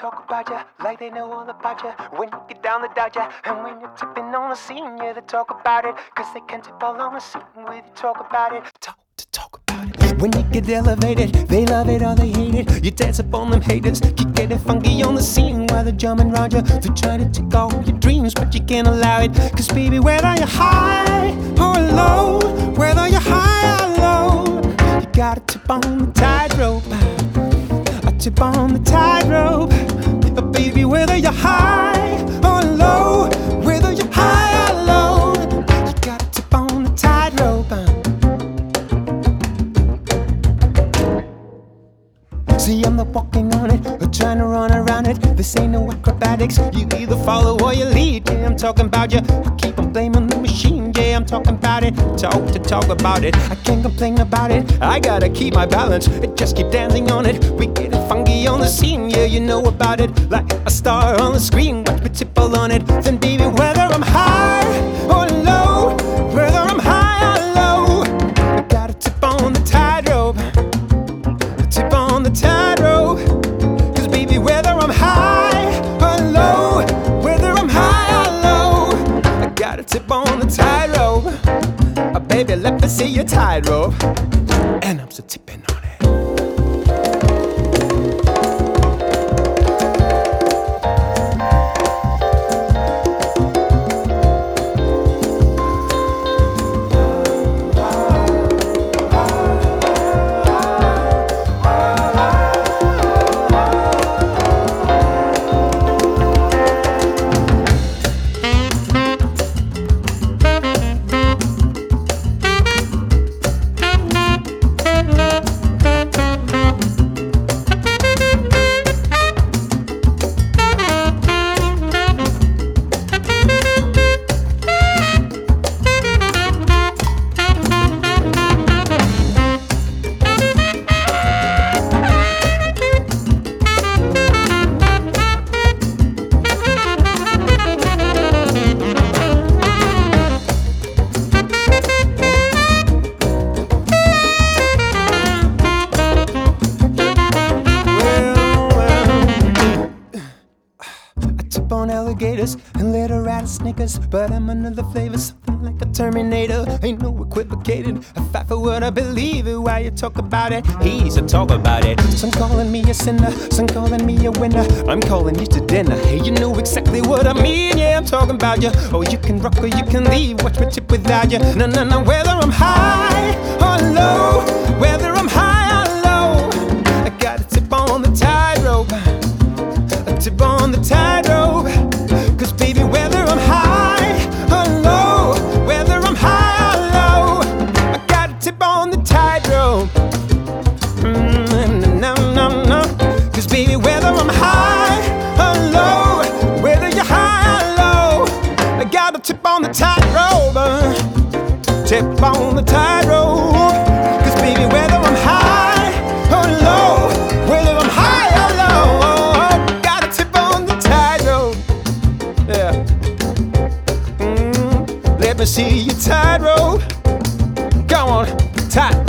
talk about you like they know all about you. When you get down the dodger, and when you're tipping on the scene, yeah, they talk about it. Cause they can tip all on the scene with you, talk about it. Talk about it. When you get elevated, they love it or they hate it. You dance up on them haters, keep getting funky on the scene while they're drumming around you. They try to take all your dreams, but you can't allow it. Cause baby, whether you're high or low, whether you're high or low, you gotta tip on the tightrope. Tip on the tightrope, baby, whether you're high or low, whether you're high or low, you gotta tip on the tightrope. See, I'm not walking on it or trying to run around it. This ain't no acrobatics. You either follow or you lead. Yeah, I'm talking about you. I keep on blaming the machine. Yeah, I'm talking about it. Talk about it. I can't complain about it. I gotta keep my balance. Just keep dancing on it. We get it funky on the scene. Yeah, you know about it. Like a star on the screen. Watch me tip all on it. Then baby, whether I'm high or low, whether I'm high or low, I gotta tip on the tightrope. Tip on the tightrope. Cause baby, whether I'm high or low, whether I'm high or low, I gotta tip on the tightrope. Baby, let me see your tightrope. And I'm still tipping on it. Alligators and little rattlesnakers, but I'm another flavor, something like a Terminator. Ain't no equivocating. I fight for what I believe in. Why you talk about it? He's a talk about it. Some calling me a sinner, some calling me a winner. I'm calling you to dinner. Hey, you know exactly what I mean. Yeah, I'm talking about you. Oh, you can rock or you can leave. Watch me tip without you. No, whether I'm high or low, whether I'm high or low, I gotta tip on the tightrope. I tip on the tightrope. Cause baby, whether I'm high or low, whether I'm high or low, I gotta tip on the tightrope. No. Cause baby, whether I'm high or low, whether you're high or low, I gotta tip on the tightrope. Tip on the tightrope. Cause baby, whether I'm high or low, whether I'm high or low, gotta tip on the tightrope. Yeah. Let me see your tightrope. Go on, tight.